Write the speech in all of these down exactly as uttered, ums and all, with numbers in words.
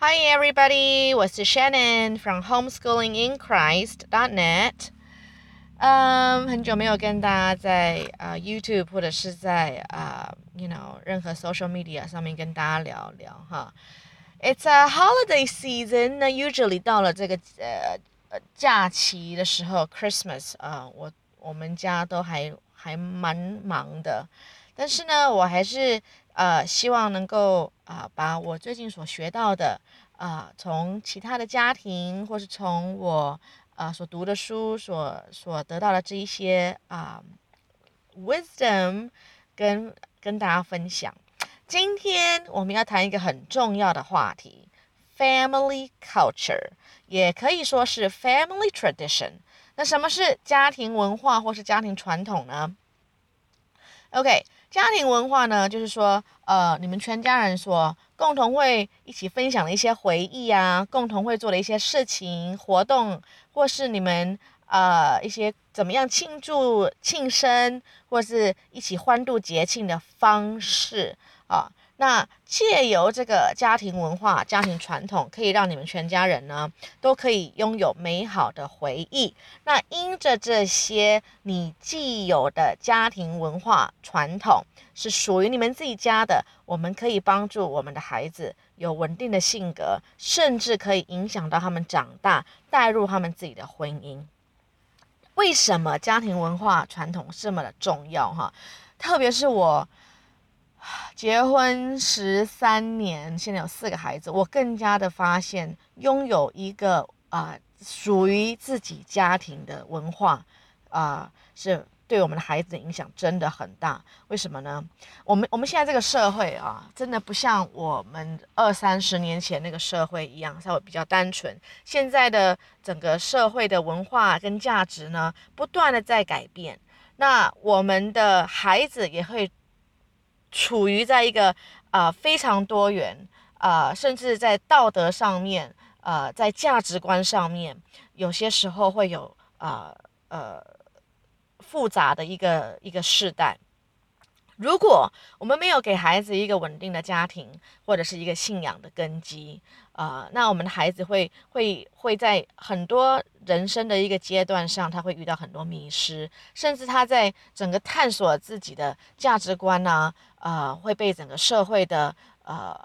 Hi everybody，我是 Shannon from homeschooling in christ dot net。嗯，很久没有跟大家在呃 YouTube 或者是在呃 you know 任何 social media 上面跟大家聊聊哈。It's a holiday season，那 usually 到了这个呃呃假期的时候 ，Christmas 啊、呃，我我们家都还还蛮忙的，但是呢，我还是呃希望能够啊、呃、把我最近所学到的啊、呃、从其他的家庭或是从我啊、呃、所读的书所所得到的这一些啊、呃、wisdom 跟跟大家分享。今天我们要谈一个很重要的话题 ，family culture，也可以说是 family tradition。那什么是家庭文化或是家庭传统呢？ OK，家庭文化呢，就是说，呃，你们全家人所共同会一起分享的一些回忆啊，共同会做的一些事情、活动，或是你们呃一些怎么样庆祝庆生，或是一起欢度节庆的方式啊。那借由这个家庭文化、家庭传统，可以让你们全家人呢都可以拥有美好的回忆。那因着这些你既有的家庭文化传统是属于你们自己家的，我们可以帮助我们的孩子有稳定的性格，甚至可以影响到他们长大，带入他们自己的婚姻。为什么家庭文化传统这么的重要哈？特别是我结婚十三年，现在有四个孩子，我更加的发现拥有一个啊、呃、属于自己家庭的文化啊、呃，是对我们的孩子的影响真的很大。为什么呢？我们我们现在这个社会啊，真的不像我们二三十年前那个社会一样，稍微比较单纯。现在的整个社会的文化跟价值呢，不断的在改变。那我们的孩子也会处于在一个啊、呃、非常多元啊、呃，甚至在道德上面，呃，在价值观上面，有些时候会有啊 呃, 呃复杂的一个一个世代。如果我们没有给孩子一个稳定的家庭或者是一个信仰的根基，呃，那我们的孩子会会会在很多人生的一个阶段上，他会遇到很多迷失，甚至他在整个探索自己的价值观呢、啊，呃，会被整个社会的呃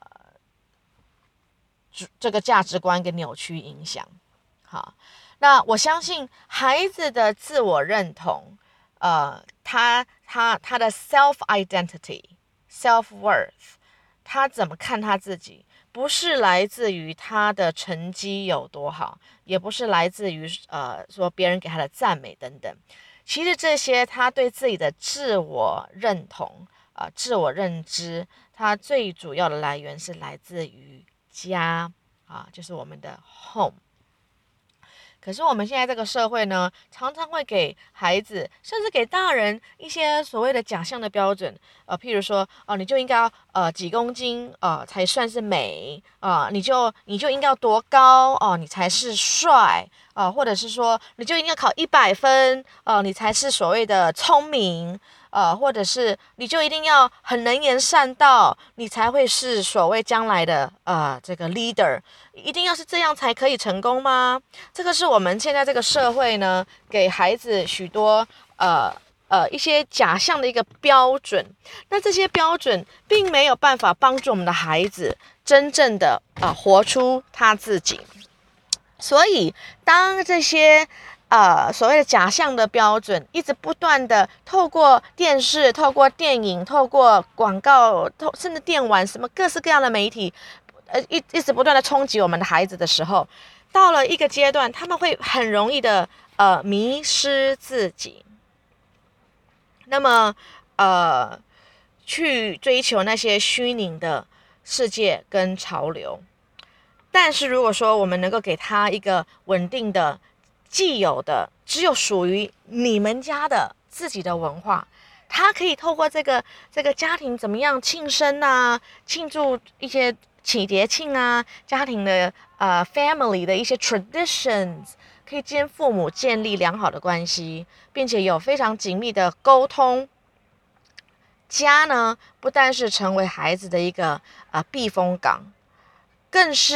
这个价值观给扭曲影响。好，那我相信孩子的自我认同，呃，他他他的 self identity、self worth，他怎么看他自己，不是来自于他的成绩有多好，也不是来自于呃说别人给他的赞美等等。其实这些他对自己的自我认同、呃自我认知，他最主要的来源是来自于家啊，就是我们的 home。可是我们现在这个社会呢，常常会给孩子，甚至给大人一些所谓的假象的标准，呃，譬如说，哦、呃，你就应该呃几公斤，呃，才算是美，啊、呃，你就你就应该要多高，哦、呃，你才是帅，啊、呃，或者是说，你就应该考一百分，呃，你才是所谓的聪明，呃，或者是你就一定要很能言善道，你才会是所谓将来的呃这个 leader，一定要是这样才可以成功吗？这个是我们现在这个社会呢，给孩子许多呃呃一些假象的一个标准。那这些标准并没有办法帮助我们的孩子真正的呃活出他自己。所以当这些呃所谓的假象的标准一直不断的透过电视、透过电影、透过广告、透甚至电玩什么各式各样的媒体，呃一一直不断的冲击我们的孩子的时候，到了一个阶段，他们会很容易的呃迷失自己，那么呃去追求那些虚拟的世界跟潮流。但是如果说我们能够给他一个稳定的、既有的、只有属于你们家的自己的文化，他可以透过这个这个家庭怎么样庆生啊，庆祝一些喜节庆啊，家庭的呃 family 的一些 traditions， 可以跟父母建立良好的关系，并且有非常紧密的沟通。家呢，不但是成为孩子的一个呃避风港，更是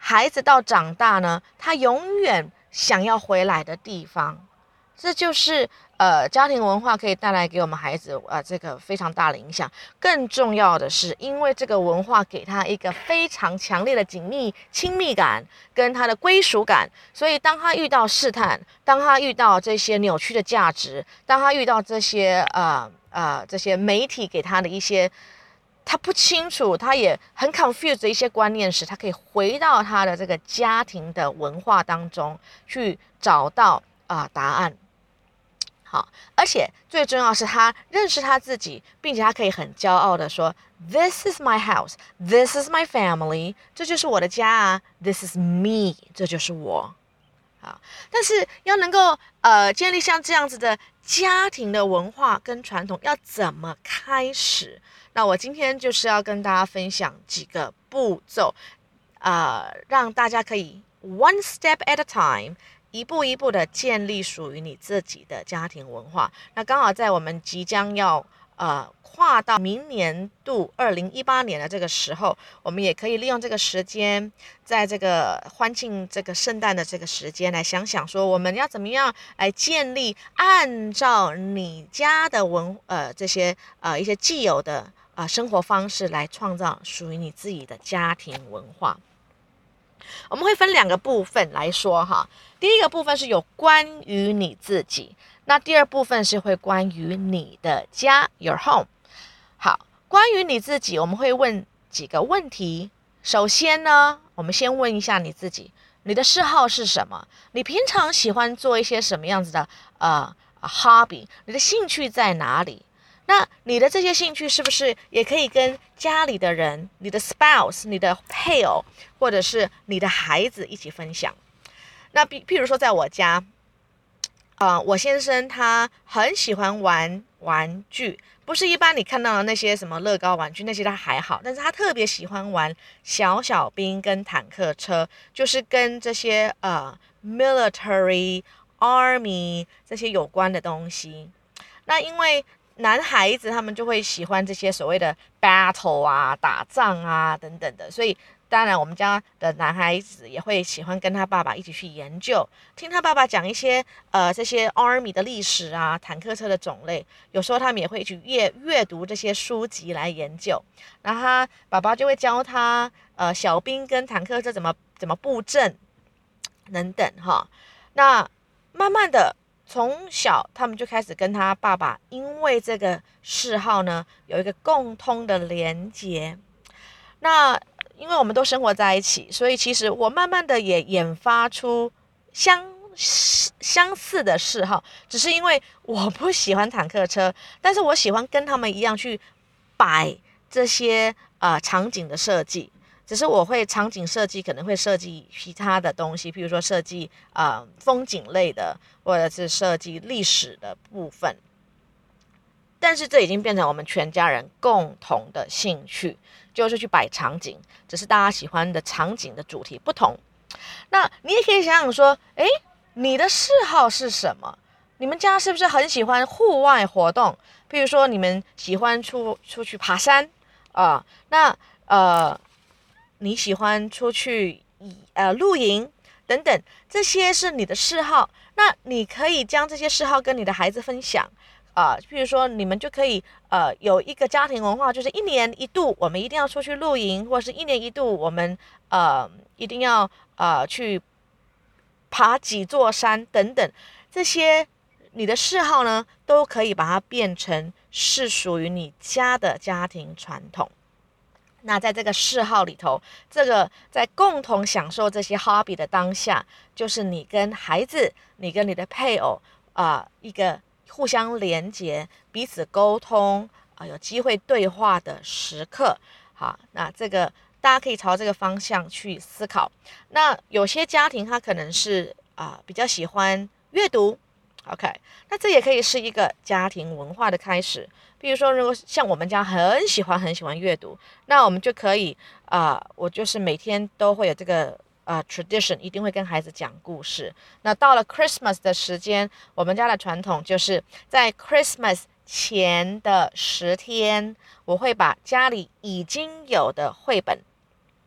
孩子到长大呢，他永远想要回来的地方。这就是呃家庭文化可以带来给我们孩子呃这个非常大的影响。更重要的是，因为这个文化给他一个非常强烈的紧密亲密感跟他的归属感，所以当他遇到试探，当他遇到这些扭曲的价值，当他遇到这些呃呃这些媒体给他的一些他不清楚，他也很 confused 的一些观念时，他可以回到他的这个家庭的文化当中去找到啊、呃、答案。好，而且最重要的是他认识他自己，并且他可以很骄傲的说 This is my house, this is my family， 这就是我的家啊 This is me， 这就是我。好，但是要能够呃建立像这样子的家庭的文化跟传统，要怎么开始？那我今天就是要跟大家分享几个步骤，呃，让大家可以 one step at a time，一步一步的建立属于你自己的家庭文化。那刚好在我们即将要呃跨到明年度二零一八年的这个时候，我们也可以利用这个时间，在这个欢庆这个圣诞的这个时间来想想说，我们要怎么样来建立按照你家的文呃这些呃一些既有的呃生活方式来创造属于你自己的家庭文化。我们会分两个部分来说哈，第一个部分是有关于你自己，那第二部分是会关于你的家 your home。 好，关于你自己我们会问几个问题。首先呢，我们先问一下你自己，你的嗜好是什么？你平常喜欢做一些什么样子的呃 hobby？ 你的兴趣在哪里？那你的这些兴趣是不是也可以跟家里的人，你的 spouse， 你的配偶，或者是你的孩子一起分享？那比譬如说在我家，呃，我先生他很喜欢玩玩具，不是一般你看到的那些什么乐高玩具，那些他还好，但是他特别喜欢玩小小兵跟坦克车，就是跟这些呃 military army 这些有关的东西。那因为男孩子他们就会喜欢这些所谓的 battle 啊、打仗啊等等的，所以当然我们家的男孩子也会喜欢跟他爸爸一起去研究，听他爸爸讲一些呃这些 army 的历史啊、坦克车的种类，有时候他们也会去阅阅读这些书籍来研究，然后他爸爸就会教他呃小兵跟坦克车怎么怎么布阵等等哈。那慢慢的从小他们就开始跟他爸爸因为这个嗜好呢有一个共通的连结。那因为我们都生活在一起，所以其实我慢慢的也研发出相相似的嗜好，只是因为我不喜欢坦克车，但是我喜欢跟他们一样去摆这些呃场景的设计，只是我会场景设计可能会设计其他的东西，譬如说设计呃风景类的，或者是设计历史的部分，但是这已经变成我们全家人共同的兴趣，就是去摆场景，只是大家喜欢的场景的主题不同。那你也可以想想说，诶，你的嗜好是什么？你们家是不是很喜欢户外活动？譬如说你们喜欢出出去爬山啊、呃，那呃你喜欢出去呃露营等等，这些是你的嗜好。那你可以将这些嗜好跟你的孩子分享啊、呃，譬如说你们就可以呃有一个家庭文化，就是一年一度我们一定要出去露营，或是一年一度我们呃一定要呃去爬几座山等等，这些你的嗜好呢都可以把它变成是属于你家的家庭传统。那在这个嗜好里头，这个在共同享受这些 hobby 的当下，就是你跟孩子，你跟你的配偶啊、呃、一个互相连结、彼此沟通啊、呃、有机会对话的时刻。好，那这个大家可以朝这个方向去思考。那有些家庭他可能是啊、呃、比较喜欢阅读 ，OK， 那这也可以是一个家庭文化的开始。比如说，如果像我们家很喜欢很喜欢阅读，那我们就可以啊、呃，我就是每天都会有这个呃 tradition， 一定会跟孩子讲故事。那到了 Christmas 的时间，我们家的传统就是在 Christmas 前的十天，我会把家里已经有的绘本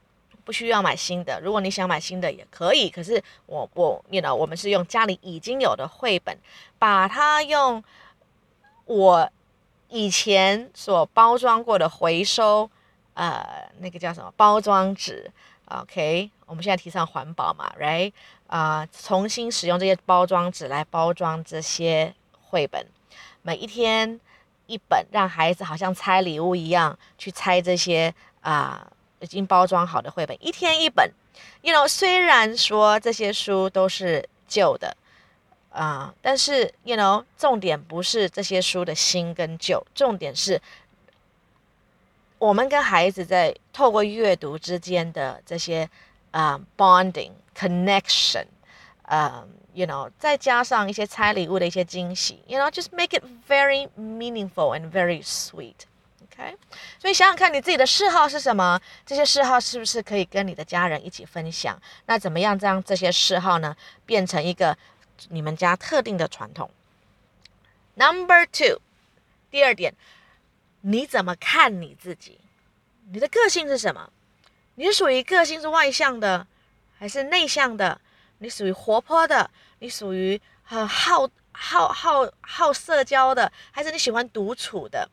不需要买新的。如果你想买新的也可以，可是我我 you know 我们是用家里已经有的绘本，把它用我以前所包装过的回收呃那个叫什么包装纸 ，OK， 我们现在提倡环保嘛 ，right？ 啊、呃，重新使用这些包装纸来包装这些绘本，每一天一本，让孩子好像拆礼物一样去拆这些啊、呃、已经包装好的绘本，一天一本。You know， 虽然说这些书都是旧的啊、呃，但是 you know， 重点不是这些书的新跟旧，重点是我们跟孩子在透过阅读之间的这些啊、呃、bonding connection， 呃、um, you know， 再加上一些拆礼物的一些惊喜 ，you know，just make it very meaningful and very sweet。OK， 所以想想看你自己的嗜好是什么，这些嗜好是不是可以跟你的家人一起分享？那怎么样让这些嗜好呢变成一个你们家特定的传统 ？Number two， 第二点，你怎么看你自己？你的个性是什么？你是属于个性是外向的，还是内向的？你属于活泼的，你属于很好好好好社交的，还是你喜欢独处的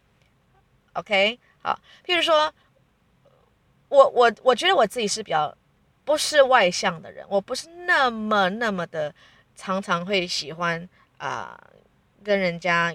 ？OK， 好，譬如说，我我我觉得我自己是比较不是外向的人，我不是那么那么的常常会喜欢啊、呃、跟人家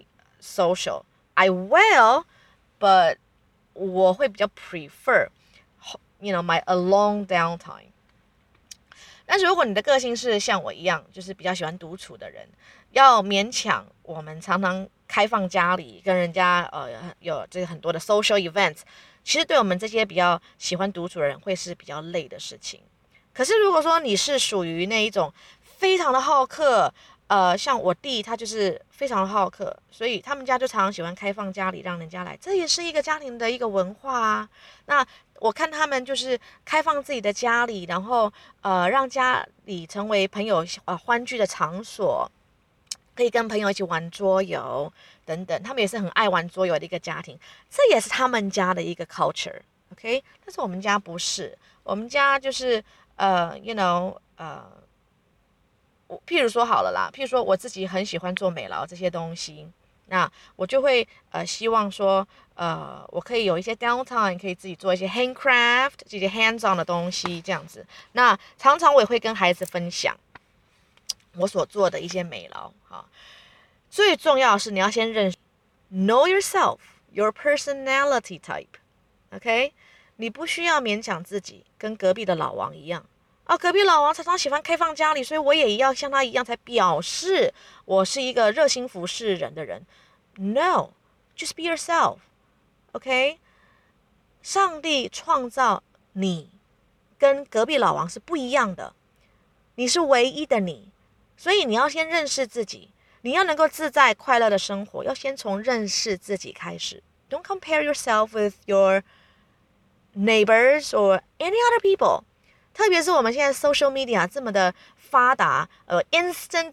social。I will, but 我会比较 prefer, you know, my alone downtime。但是如果你的个性是像我一样，就是比较喜欢独处的人，要勉强我们常常开放家里跟人家呃有这个很多的 social events， 其实对我们这些比较喜欢独处的人会是比较累的事情。可是如果说你是属于那一种非常的好客，呃，像我弟他就是非常的好客，所以他们家就常常喜欢开放家里让人家来，这也是一个家庭的一个文化啊。那我看他们就是开放自己的家里，然后呃让家里成为朋友呃欢聚的场所，可以跟朋友一起玩桌游等等，他们也是很爱玩桌游的一个家庭，这也是他们家的一个 culture，OK？ 但是我们家不是，我们家就是呃 you know 呃。譬如说好了啦，譬如说我自己很喜欢做美劳这些东西，那我就会呃希望说呃我可以有一些 downtime， 可以自己做一些 handcraft 这些 hands on 的东西这样子。那常常我也会跟孩子分享我所做的一些美劳哈。最重要的是你要先认识 know yourself, your personality type，OK？ 你不需要勉强自己跟隔壁的老王一样。哦，隔壁老王常常喜欢开放家里，所以我也要像他一样，才表示我是一个热心服侍人的人。No, just be yourself, OK？ 上帝创造你跟隔壁老王是不一样的，你是唯一的你，所以你要先认识自己，你要能够自在快乐的生活，要先从认识自己开始。Don't compare yourself with your neighbors or any other people。特别是我们现在 social media 这么的发达，呃 instant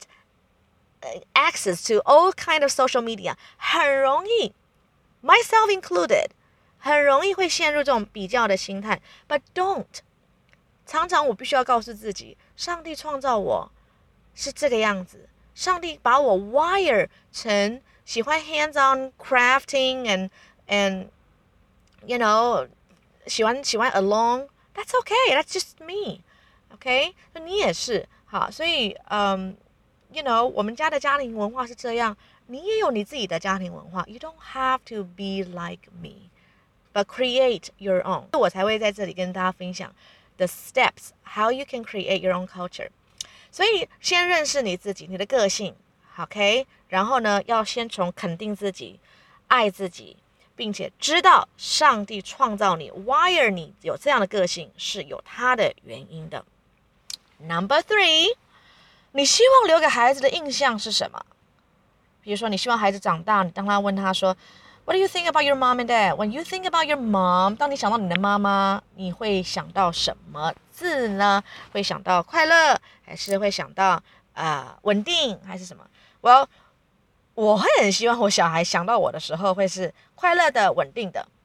access to all kind of social media， 很容易 myself included 很容易会陷入这种比较的心态。 But don't， 常常我必须要告诉自己，上帝创造我是这个样子，上帝把我 wire 成喜欢 hands on crafting and and you know 喜欢喜欢 alone，That's okay, that's just me, OK？ 你也是好，所以嗯 you know 我们家的家庭文化是这样，你也有你自己的家庭文化。You don't have to be like me, but create your own。我才会在这里跟大家分享 the steps how you can create your own culture。所以先认识你自己，你的个性 ，OK？ 然后呢，要先从肯定自己、爱自己，并且知道上帝创造你 wire 你有这样的个性是有它的原因的。 Number three， 你希望留给孩子的印象是什么？比如说你希望孩子长大，你当他问他说 What do you think about your mom and dad? When you think about your mom， 当你想到你的妈妈，你会想到什么字呢？会想到快乐，还是会想到呃稳定，还是什么？ Well，我会很希望我小孩想到我的时候会是快乐的、稳定的。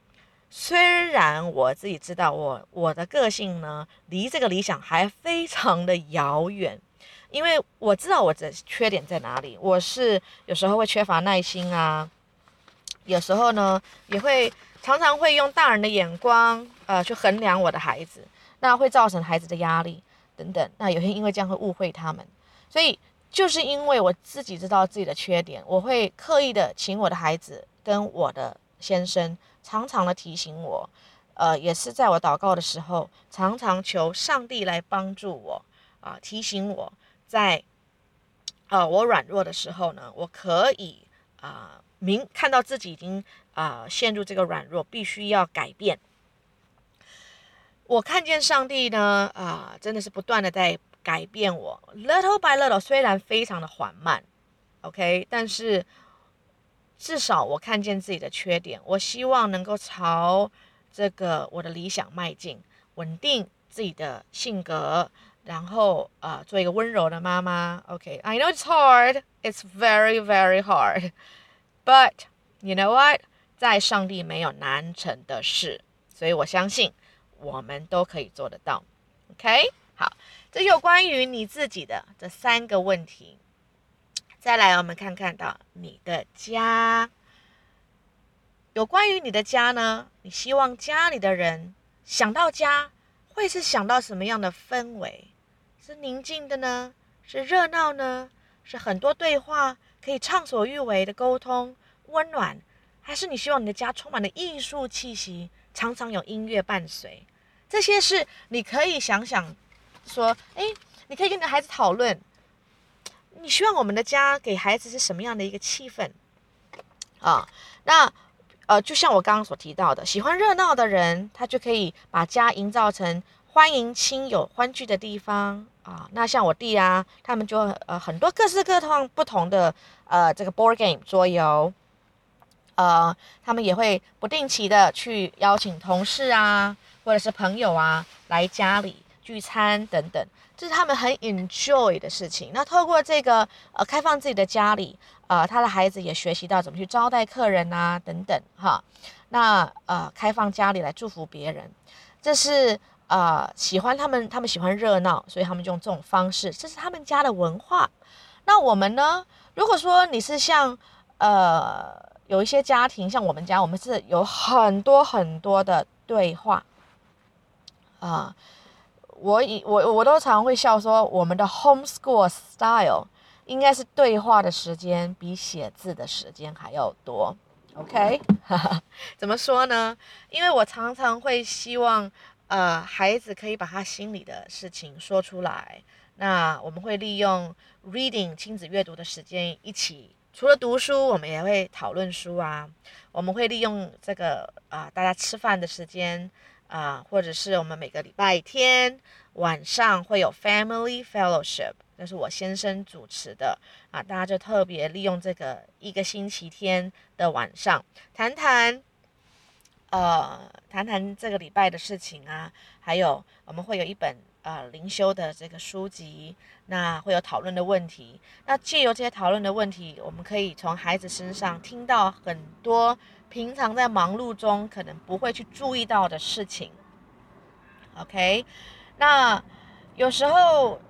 虽然我自己知道我我的个性呢，离这个理想还非常的遥远，因为我知道我的缺点在哪里。我是有时候会缺乏耐心啊，有时候呢也会常常会用大人的眼光呃去衡量我的孩子，那会造成孩子的压力等等。那有些因为这样会误会他们，所以就是因为我自己知道自己的缺点，我会刻意的请我的孩子跟我的先生常常的提醒我，呃，也是在我祷告的时候，常常求上帝来帮助我啊、呃，提醒我在呃我软弱的时候呢，我可以啊、呃、明看到自己已经啊、呃、陷入这个软弱，必须要改变。我看见上帝呢啊、呃、真的是不断的在改变我 ，little by little， 虽然非常的缓慢 ，OK， 但是至少我看见自己的缺点，我希望能够朝这个我的理想迈进，稳定自己的性格，然后呃做一个温柔的妈妈。OK，I know it's hard, it's very very hard, but you know what？在上帝没有难成的事，所以我相信我们都可以做得到。OK， 好，这有关于你自己的这三个问题。再来，我们看看到你的家。有关于你的家呢，你希望家里的人想到家，会是想到什么样的氛围？是宁静的呢？是热闹呢？是很多对话，可以畅所欲为的沟通，温暖？还是你希望你的家充满了艺术气息，常常有音乐伴随？这些是你可以想想说，诶，你可以跟你的孩子讨论，你希望我们的家给孩子是什么样的一个气氛啊？那呃，就像我刚刚所提到的，喜欢热闹的人，他就可以把家营造成欢迎亲友欢聚的地方啊。那像我弟啊，他们就呃很多各式各样不同的呃这个 board game 桌游，呃，他们也会不定期的去邀请同事啊，或者是朋友啊来家里聚餐等等，这是他们很 enjoy 的事情。那透过这个呃开放自己的家里，呃，他的孩子也学习到怎么去招待客人啊等等哈。那呃开放家里来祝福别人，这是呃喜欢他们，他们喜欢热闹，所以他们用这种方式，这是他们家的文化。那我们呢？如果说你是像呃。有一些家庭，像我们家，我们是有很多很多的对话啊、呃。我以我我都常会笑说，我们的 homeschool style 应该是对话的时间比写字的时间还要多。OK， 怎么说呢？因为我常常会希望，呃，孩子可以把他心里的事情说出来。那我们会利用 reading 亲子阅读的时间一起。除了读书，我们也会讨论书啊。我们会利用这个啊、呃，大家吃饭的时间啊、呃，或者是我们每个礼拜天晚上会有 family fellowship， 这是我先生主持的啊。大家就特别利用这个一个星期天的晚上，谈谈呃谈谈这个礼拜的事情啊，还有我们会有一本呃灵修的这个书籍。那会有讨论的问题，那借由这些讨论的问题，我们可以从孩子身上听到很多平常在忙碌中可能不会去注意到的事情。OK， 那有时候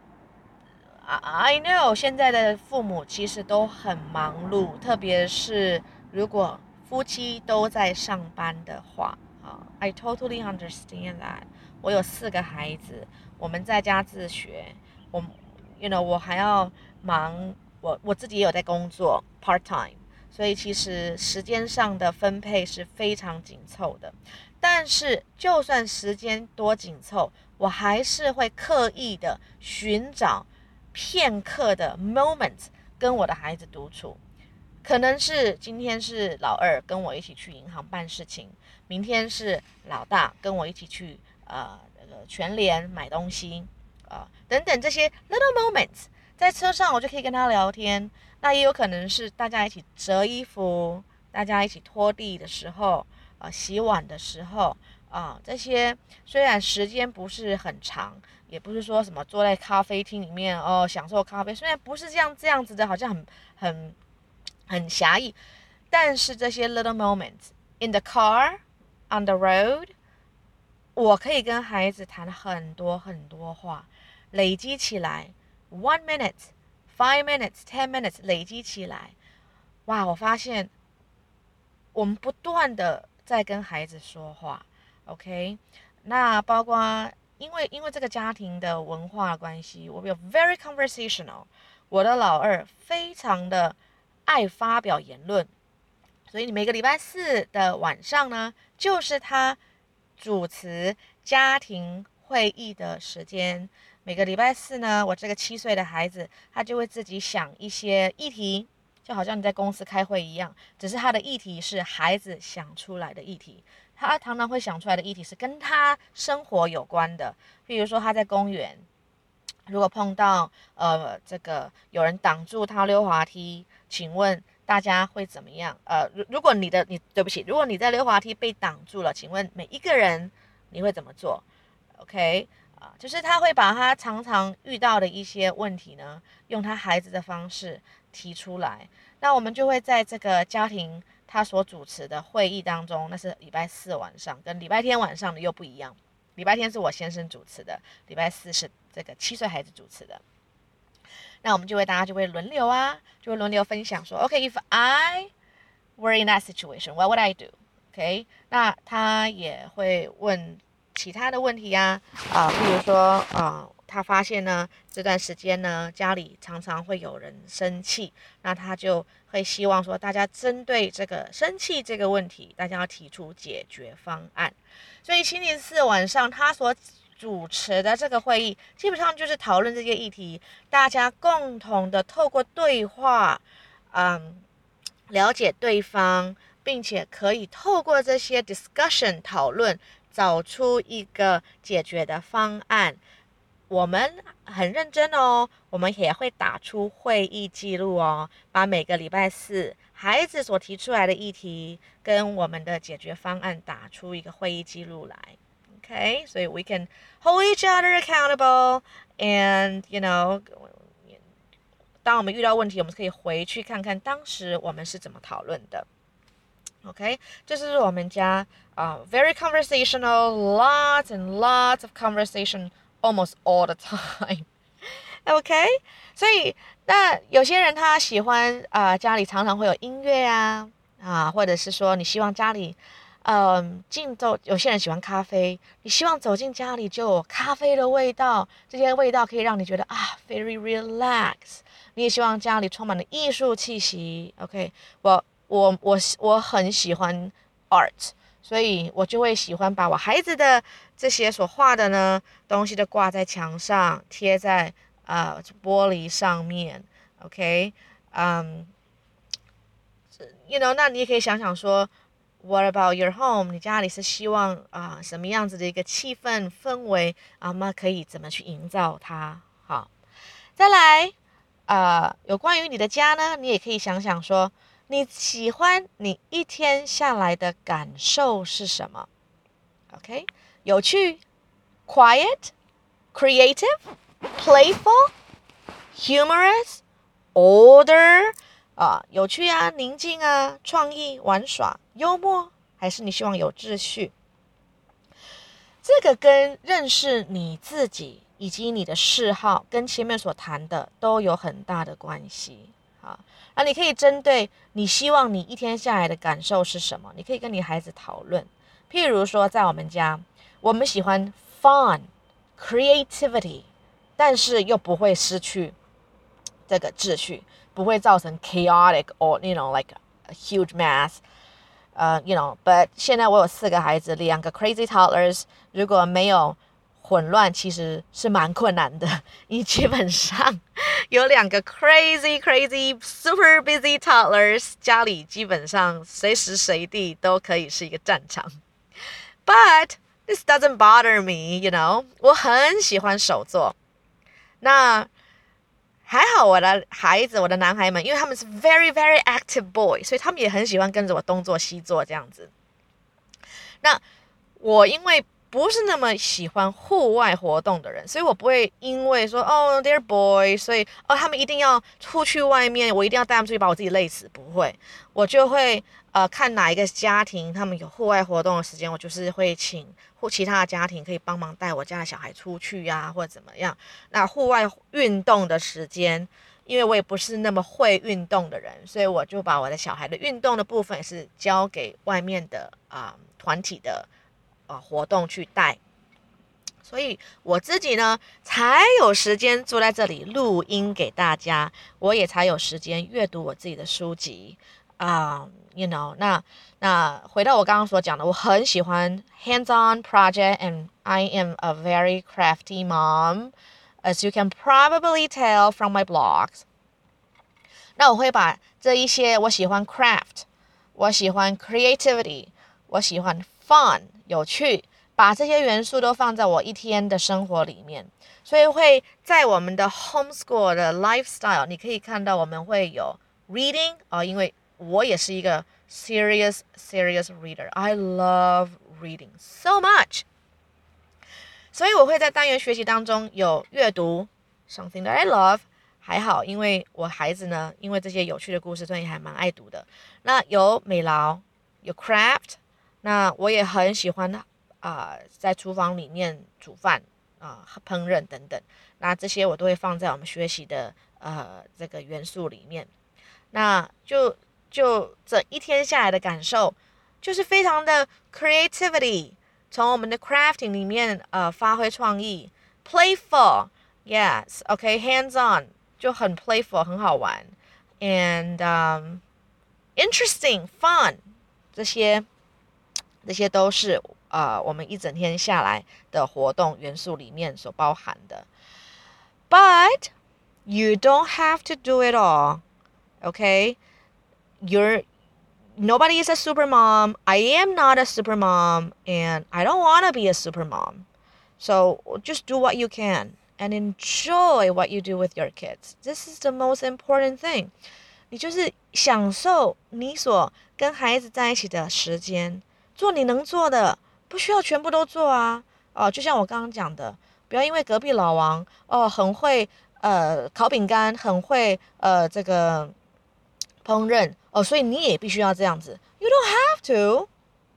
I know 现在的父母其实都很忙碌，特别是如果夫妻都在上班的话啊 I totally understand that。我有四个孩子，我们在家自学，我You know， 我还要忙，我我自己也有在工作 part time， 所以其实时间上的分配是非常紧凑的。但是就算时间多紧凑，我还是会刻意的寻找片刻的 moment 跟我的孩子独处。可能是今天是老二跟我一起去银行办事情，明天是老大跟我一起去呃全联买东西。啊、呃，等等这些 little moments， 在车上我就可以跟他聊天。那也有可能是大家一起折衣服，大家一起拖地的时候，呃，洗碗的时候，啊、呃，这些虽然时间不是很长，也不是说什么坐在咖啡厅里面哦享受咖啡，虽然不是这样这样子的，好像很很很狭义，但是这些 little moments in the car on the road， 我可以跟孩子谈很多很多话，累积起来 one minute, five minutes, ten minutes 累积起来，哇，我发现我们不断的在跟孩子说话 ，OK， 那包括因为因为这个家庭的文化的关系，我们有 very conversational， 我的老二非常的爱发表言论，所以你每个礼拜四的晚上呢，就是他主持家庭会议的时间。每个礼拜四呢，我这个七岁的孩子，他就会自己想一些议题，就好像你在公司开会一样，只是他的议题是孩子想出来的议题。他常常会想出来的议题是跟他生活有关的，比如说他在公园，如果碰到呃这个有人挡住他溜滑梯，请问大家会怎么样？呃，如果你的你对不起，如果你在溜滑梯被挡住了，请问每一个人你会怎么做 ？OK。啊，就是他会把他常常遇到的一些问题呢，用他孩子的方式提出来。那我们就会在这个家庭他所主持的会议当中，那是礼拜四晚上，跟礼拜天晚上的又不一样。礼拜天是我先生主持的，礼拜四是这个七岁孩子主持的。那我们就会大家就会轮流啊，就会轮流分享说 ，OK，if I were in that situation, what would I do? OK， 那他也会问其他的问题呀、啊，啊、呃，比如说，呃，他发现呢，这段时间呢，家里常常会有人生气，那他就会希望说，大家针对这个生气这个问题，大家要提出解决方案。所以星期四晚上他所主持的这个会议，基本上就是讨论这些议题，大家共同的透过对话，嗯，了解对方，并且可以透过这些 discussion 讨论。找出一个解决的方案，我们很认真哦，我们也会打出会议记录哦，把每个礼拜四孩子所提出来的议题跟我们的解决方案打出一个会议记录来 ，OK， 所以 we can hold each other accountable and you know， 当我们遇到问题，我们可以回去看看当时我们是怎么讨论的。OK， 这是我们家uh, very conversational, lots and lots of conversation almost all the time. OK， 所以那有些人他喜欢啊、呃、家里常常会有音乐啊啊，或者是说你希望家里嗯进走，有些人喜欢咖啡，你希望走进家里就有咖啡的味道，这些味道可以让你觉得啊 very relax。你也希望家里充满了艺术气息。OK， 我。我我我很喜欢 art， 所以我就会喜欢把我孩子的这些所画的呢东西都挂在墙上，贴在呃玻璃上面 ，OK， 嗯、um, ，you know， 那你也可以想想说 ，What about your home？ 你家里是希望啊、呃、什么样子的一个气氛氛围啊？那可以怎么去营造它？好，再来，呃，有关于你的家呢，你也可以想想说。你喜欢你一天下来的感受是什么 ？OK， 有趣 ，quiet, creative, playful, humorous, order 啊，有趣啊，宁静啊，创意、玩耍、幽默，还是你希望有秩序？这个跟认识你自己以及你的嗜好，跟前面所谈的都有很大的关系。啊，那你可以针对你希望你一天下来的感受是什么，你可以跟你孩子讨论。譬如说，在我们家，我们喜欢 fun、creativity， 但是又不会失去这个秩序，不会造成 chaotic or you know like a huge mess。呃、uh, ，you know，but 现在我有四个孩子，两个 crazy toddlers， 如果没有混乱其实是蛮困难的，你基本上有两个 crazy crazy super busy toddlers， 家里基本上随时随地都可以是一个战场。But this doesn't bother me, you know， 我很喜欢手作。那还好我的孩子，我的男孩们，因为他们是 very very active boy， 所以他们也很喜欢跟着我东做西做这样子。那我因为不是那么喜欢户外活动的人，所以我不会因为说哦 they're boys， 所以哦他们一定要出去外面，我一定要带他们出去把我自己累死，不会，我就会呃看哪一个家庭他们有户外活动的时间，我就是会请或其他的家庭可以帮忙带我家的小孩出去呀、啊，或者怎么样。那户外运动的时间，因为我也不是那么会运动的人，所以我就把我的小孩的运动的部分也是交给外面的啊、呃、团体的。呃，活动去带，所以我自己呢才有时间坐在这里录音给大家，我也才有时间阅读我自己的书籍啊、uh, ，you know， 那那回到我刚刚所讲的，我很喜欢 hands-on project and I am a very crafty mom, as you can probably tell from my blogs。那我会把这一些我喜欢 craft， 我喜欢 creativity， 我喜欢 fun。有趣，把这些元素都放在我一天的生活里面，所以会在我们的 homeschool 的 lifestyle， 你可以看到我们会有 reading 啊、哦，因为我也是一个 serious serious reader， I love reading so much， 所以我会在单元学习当中有阅读 something that I love， 还好，因为我孩子呢，因为这些有趣的故事，所以还蛮爱读的。那有美劳，有 craft。那我也很喜欢啊、呃，在厨房里面煮饭啊、呃、烹饪等等，那这些我都会放在我们学习的呃这个元素里面。那就就这一天下来的感受，就是非常的 creativity， 从我们的 crafting 里面呃发挥创意 ，playful， yes， OK，hands on 就很 playful， 很好玩 ，and、um, interesting fun 这些。这些都是呃我们一整天下来的活动元素里面所包含的。But you don't have to do it all, okay? You're nobody is a super mom. I am not a super mom, and I don't want to be a super mom. So just do what you can and enjoy what you do with your kids. This is the most important thing. 你就是享受你所跟孩子在一起的时间。做你能做的，不需要全部都做啊。哦，就像我刚刚讲的，不要因为隔壁老王哦很会呃烤饼干，很会呃这个烹饪哦，所以你也必须要这样子。You don't have to,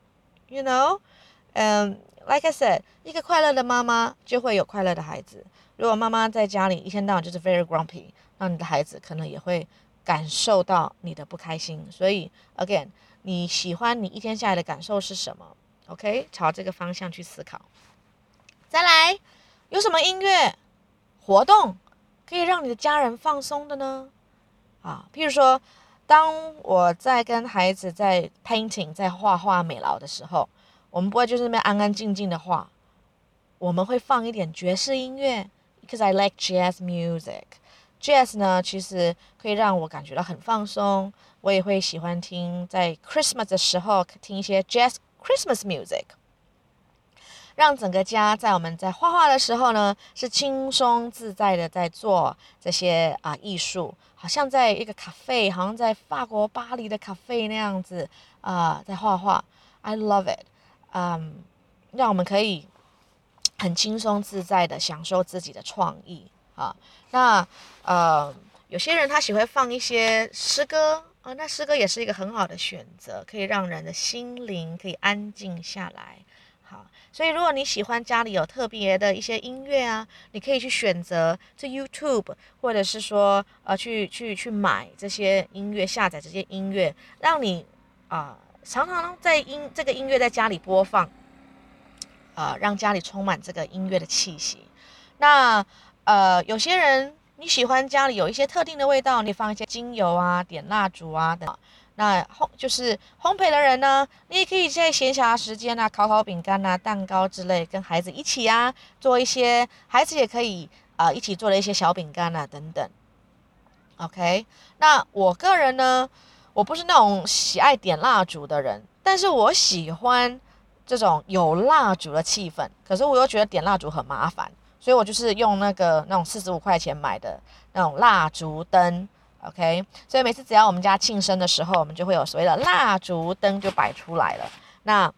you know. 嗯、um, ，like I said， 一个快乐的妈妈就会有快乐的孩子。如果妈妈在家里一天到晚就是 very grumpy， 那你的孩子可能也会感受到你的不开心。所以 again。你喜欢你一天下来的感受是什么 ？OK， 朝这个方向去思考。再来，有什么音乐活动可以让你的家人放松的呢？啊，譬如说，当我在跟孩子在 painting 在画画美劳的时候，我们不会就是那边安安静静的画，我们会放一点爵士音乐 ，because I like jazz music。Jazz 呢，其实可以让我感觉到很放松。我也会喜欢听在 Christmas 的时候听一些 Jazz Christmas music， 让整个家在我们在画画的时候呢，是轻松自在的在做这些啊、呃、艺术，好像在一个 cafe， 好像在法国巴黎的 cafe 那样子啊、呃，在画画。I love it， 嗯，让我们可以很轻松自在的享受自己的创意啊。那呃，有些人他喜欢放一些诗歌。哦，那诗歌也是一个很好的选择，可以让人的心灵可以安静下来。好，所以如果你喜欢家里有特别的一些音乐啊，你可以去选择这 YouTube， 或者是说呃去去去买这些音乐，下载这些音乐，让你啊、呃、常常在音这个音乐在家里播放，呃让家里充满这个音乐的气息。那呃有些人。你喜欢家里有一些特定的味道，你放一些精油啊，点蜡烛啊等。那烘就是烘焙的人呢，你也可以在闲暇时间啊，烤烤饼干啊、蛋糕之类，跟孩子一起啊，做一些孩子也可以啊、呃、一起做的一些小饼干啊等等。OK， 那我个人呢，我不是那种喜爱点蜡烛的人，但是我喜欢这种有蜡烛的气氛。可是我又觉得点蜡烛很麻烦。所以我就是用那个那种四十五块钱买的那种蜡烛灯 ，OK， 所以每次只要我们家庆生的时候，我们就会有所谓的蜡烛灯就摆出来了。那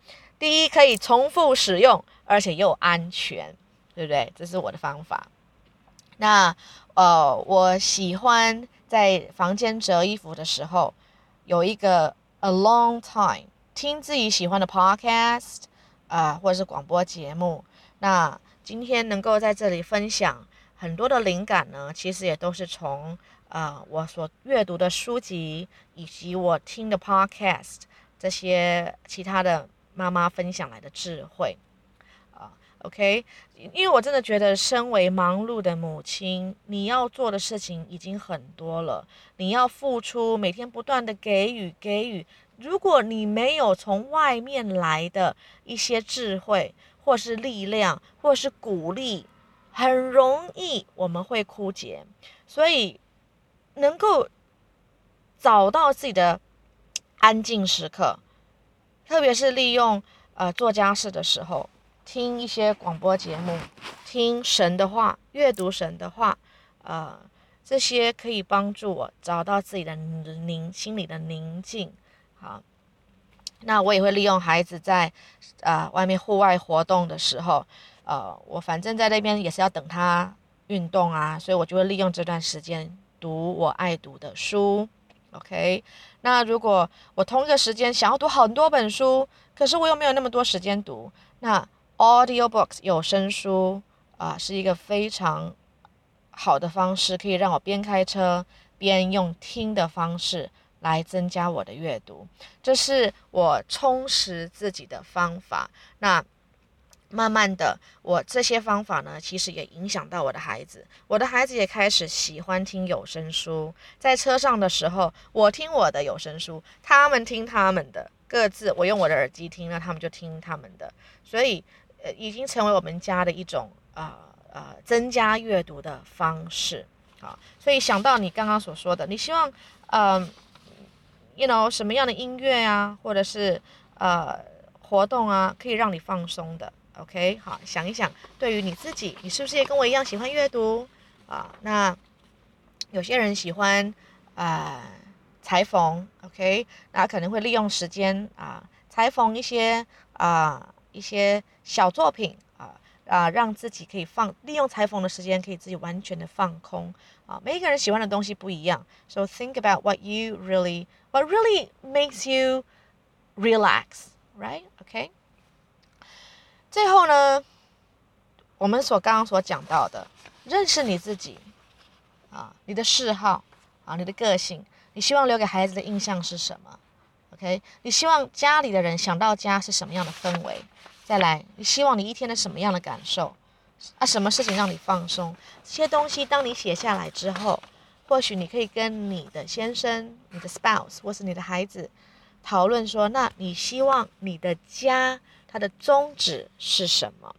第一可以重复使用，而且又安全，对不对？这是我的方法。那呃，我喜欢在房间折衣服的时候，有一个 alone time， 听自己喜欢的 podcast， 啊、呃，或者是广播节目。那今天能够在这里分享很多的灵感呢，其实也都是从呃我所阅读的书籍以及我听的 podcast 这些其他的妈妈分享来的智慧啊。OK， 因为我真的觉得，身为忙碌的母亲，你要做的事情已经很多了，你要付出，每天不断的给予给予。如果你没有从外面来的一些智慧，或是力量，或是鼓励，很容易我们会枯竭。所以，能够找到自己的安静时刻，特别是利用呃做家事的时候，听一些广播节目，听神的话，阅读神的话，呃，这些可以帮助我找到自己的宁心里的宁静。好，那我也会利用孩子在呃外面户外活动的时候，呃，我反正在那边也是要等他运动啊，所以我就会利用这段时间读我爱读的书。OK， 那如果我同一个时间想要读很多本书，可是我又没有那么多时间读，那 audiobooks 有声书啊、呃，是一个非常好的方式，可以让我边开车边用听的方式来增加我的阅读，这是我充实自己的方法。那慢慢的，我这些方法呢，其实也影响到我的孩子。我的孩子也开始喜欢听有声书，在车上的时候，我听我的有声书，他们听他们的，各自我用我的耳机听，那他们就听他们的，所以呃，已经成为我们家的一种呃呃增加阅读的方式啊。所以想到你刚刚所说的，你希望嗯、呃、，you know 什么样的音乐啊，或者是呃活动啊，可以让你放松的。OK， 好，想一想，对于你自己，你是不是也跟我一样喜欢阅读啊？那有些人喜欢呃裁缝 ，OK， 那可能会利用时间啊裁缝一些啊一些小作品啊啊，让自己可以放利用裁缝的时间，可以自己完全的放空啊。每一个人喜欢的东西不一样 ，so think about what you really what really makes you relax, right? OK。最后呢，我们所刚刚所讲到的，认识你自己啊，你的嗜好啊，你的个性，你希望留给孩子的印象是什么 ？OK， 你希望家里的人想到家是什么样的氛围？再来，你希望你一天的什么样的感受？啊，什么事情让你放松？这些东西当你写下来之后，或许你可以跟你的先生、你的 spouse 或是你的孩子讨论说，那你希望你的家它的宗旨是什么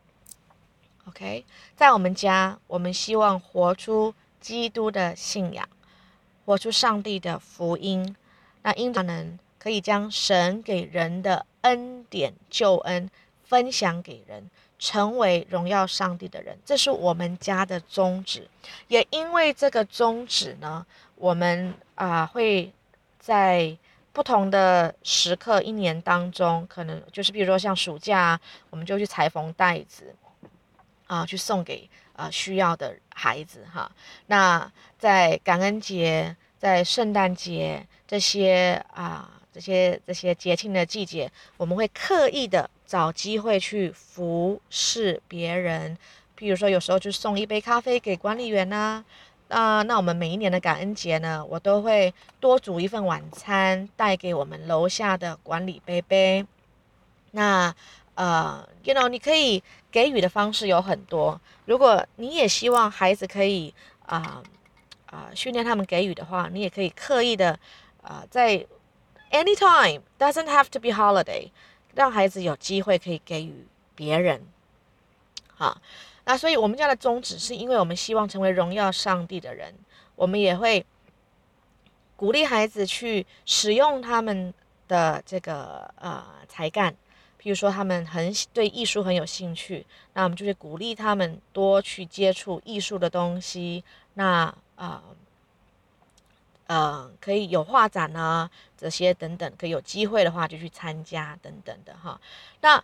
？OK， 在我们家，我们希望活出基督的信仰，活出上帝的福音。那因此能可以将神给人的恩典、救恩分享给人，成为荣耀上帝的人，这是我们家的宗旨。也因为这个宗旨呢，我们啊、呃、会在不同的时刻，一年当中，可能就是比如说像暑假，我们就去裁缝袋子啊、呃，去送给呃需要的孩子哈。那在感恩节、在圣诞节这些啊、呃、这些这些节庆的季节，我们会刻意的找机会去服侍别人。譬如说，有时候就送一杯咖啡给管理员呐、啊。呃，那我们每一年的感恩节呢，我都会多煮一份晚餐带给我们楼下的管理杯杯。那呃，you know， 你可以给予的方式有很多。如果你也希望孩子可以啊啊、呃、训练他们给予的话，你也可以刻意的啊、呃、在 anytime doesn't have to be holiday， 让孩子有机会可以给予别人。好，那所以我们家的宗旨是因为我们希望成为荣耀上帝的人，我们也会鼓励孩子去使用他们的这个呃才干。譬如说他们很对艺术很有兴趣，那我们就会鼓励他们多去接触艺术的东西。那啊、呃， 呃，可以有画展啊，这些等等，可以有机会的话就去参加等等的哈。那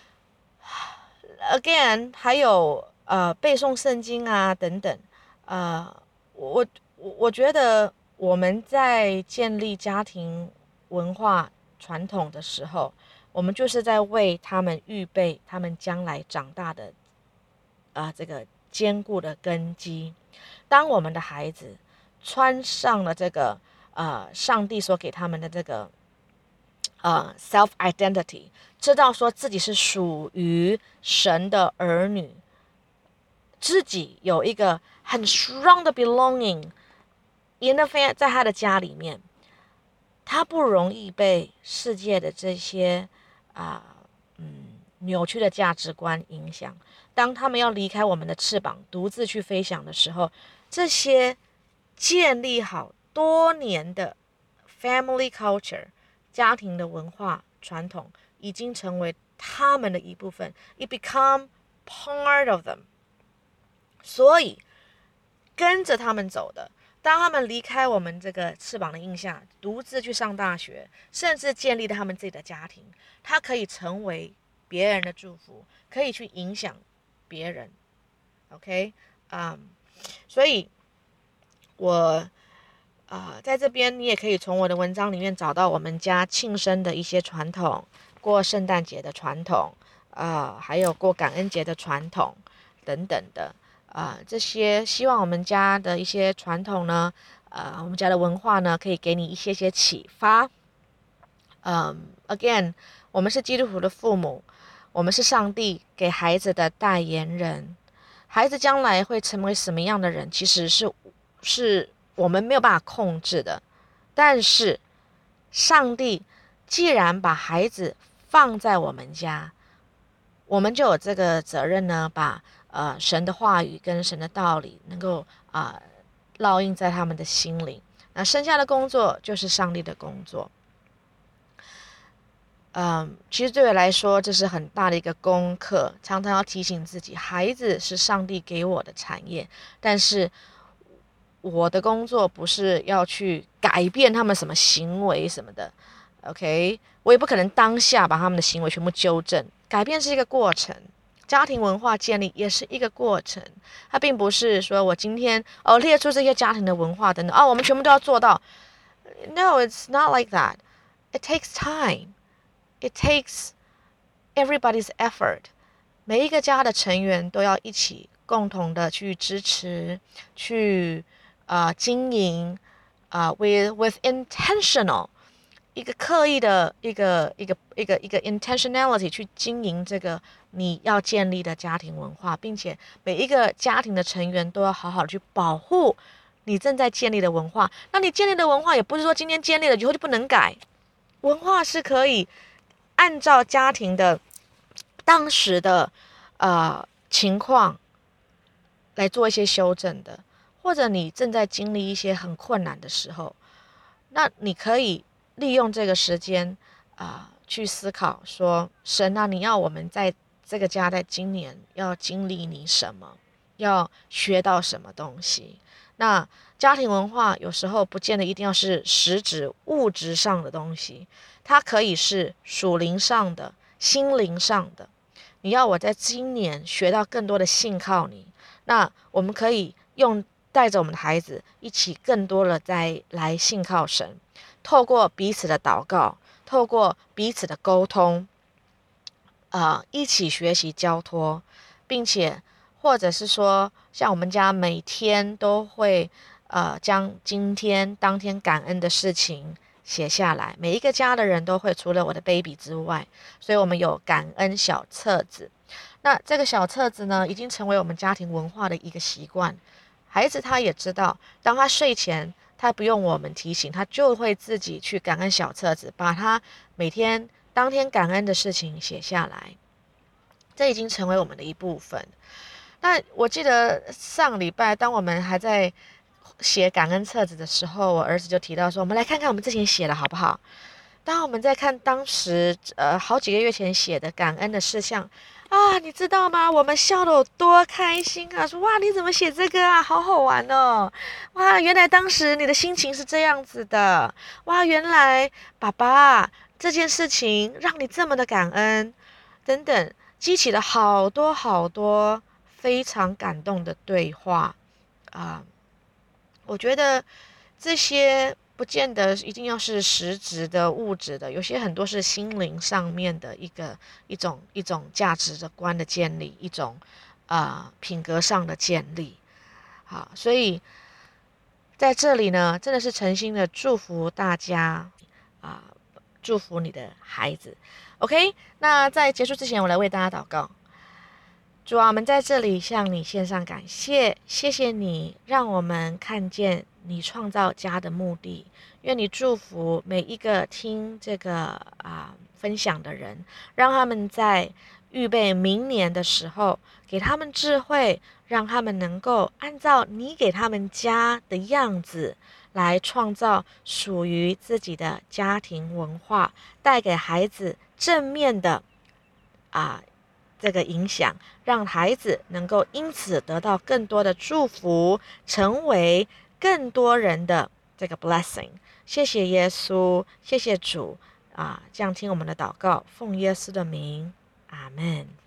again 还有呃背诵圣经啊等等，呃，我我我觉得我们在建立家庭文化传统的时候，我们就是在为他们预备他们将来长大的啊、呃、这个坚固的根基。当我们的孩子穿上了这个呃上帝所给他们的这个呃 self identity， 知道说自己是属于神的儿女，自己有一个很 strong 的 belonging in the family， 在他的家里面，他不容易被世界的这些啊、呃、嗯扭曲的价值观影响。当他们要离开我们的翅膀，独自去飞翔的时候，这些建立好多年的 family culture 家庭的文化传统已经成为他们的一部分， it become part of them。 所以跟着他们走的，当他们离开我们这个翅膀的印下，独自去上大学，甚至建立了他们自己的家庭，他可以成为别人的祝福，可以去影响别人。 OK， 嗯、um, 所以我呃，在这边你也可以从我的文章里面找到我们家庆生的一些传统，过圣诞节的传统，呃，还有过感恩节的传统等等的，呃，这些希望我们家的一些传统呢，呃，我们家的文化呢，可以给你一些些启发。嗯 ，again， 我们是基督徒的父母，我们是上帝给孩子的代言人，孩子将来会成为什么样的人，其实是是我们没有办法控制的。但是上帝既然把孩子放在我们家，我们就有这个责任呢，把呃神的话语跟神的道理能够啊、呃、烙印在他们的心里。那剩下的工作就是上帝的工作。嗯，其实对我来说，这是很大的一个功课，常常要提醒自己，孩子是上帝给我的产业，但是我的工作不是要去改变他们什么行为什么的 ，OK， 我也不可能当下把他们的行为全部纠正，改变是一个过程，家庭文化建立也是一个过程，它并不是说我今天哦列出这些家庭的文化等等，哦我们全部都要做到 ，No, it's not like that. It takes time.It takes everybody's effort. 每一个家的成员都要一起共同的去支持，去呃经营，啊、呃、with with intentional 一个刻意的一个一个一个一个 intentionality 去经营这个你要建立的家庭文化，并且每一个家庭的成员都要好好的去保护你正在建立的文化。那你建立的文化也不是说今天建立了以后就不能改，文化是可以按照家庭的当时的呃情况来做一些修正的，或者你正在经历一些很困难的时候，那你可以利用这个时间啊、呃、去思考说，神啊，你要我们在这个家在今年要经历你什么，要学到什么东西。那家庭文化有时候不见得一定要是实质物质上的东西，它可以是属灵上的、心灵上的。你要我在今年学到更多的信靠你，那我们可以用带着我们的孩子一起更多的再来信靠神，透过彼此的祷告，透过彼此的沟通，呃，一起学习交托，并且或者是说，像我们家每天都会呃将今天当天感恩的事情写下来，每一个家的人都会，除了我的 baby 之外，所以我们有感恩小册子。那这个小册子呢，已经成为我们家庭文化的一个习惯。孩子他也知道，当他睡前，他不用我们提醒，他就会自己去感恩小册子，把他每天当天感恩的事情写下来。这已经成为我们的一部分。那我记得上礼拜，当我们还在写感恩册子的时候，我儿子就提到说，我们来看看我们之前写的好不好。当我们在看当时呃好几个月前写的感恩的事项，啊啊，你知道吗？我们笑得有多开心啊！说哇，你怎么写这个啊？好好玩哦！哇，原来当时你的心情是这样子的。哇，原来爸爸这件事情让你这么的感恩，等等，激起了好多好多非常感动的对话啊、我觉得这些不见得一定要是实质的物质的，有些很多是心灵上面的一个一种一种价值的观的建立，一种呃品格上的建立。好，所以在这里呢，真的是诚心的祝福大家啊、祝福你的孩子。OK，那在结束之前，我来为大家祷告。主啊，我们在这里向你献上感谢，谢谢你让我们看见你创造家的目的。愿你祝福每一个听这个啊、分享的人，让他们在预备明年的时候，给他们智慧，让他们能够按照你给他们家的样子来创造属于自己的家庭文化，带给孩子正面的啊、这个影响，让孩子能够因此得到更多的祝福，成为更多人的这个 blessing。谢谢耶稣，谢谢主啊！这样听我们的祷告，奉耶稣的名，阿门。